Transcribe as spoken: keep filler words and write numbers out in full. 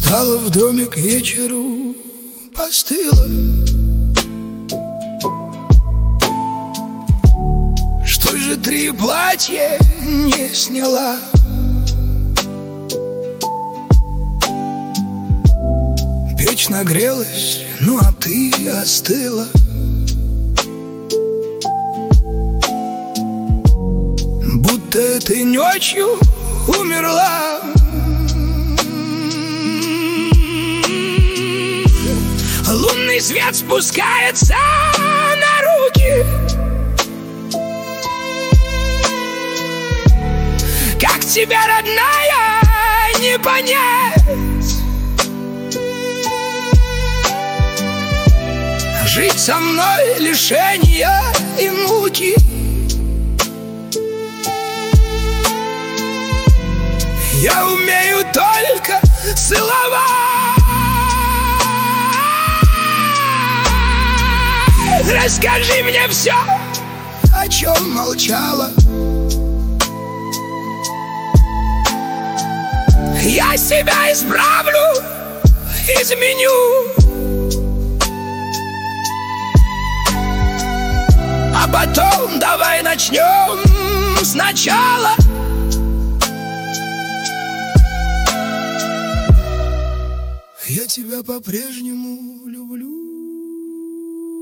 Устала в доме к вечеру, постыла. Что же три платья не сняла? Печь нагрелась, ну а ты остыла. Будто ты ночью умерла. Лунный свет спускается на руки. Как тебя, родная, не понять? Жить со мной лишения и муки. Я умею только целовать. Расскажи мне все, о чем молчала. Я себя исправлю, изменю, а потом давай начнем сначала. Я тебя по-прежнему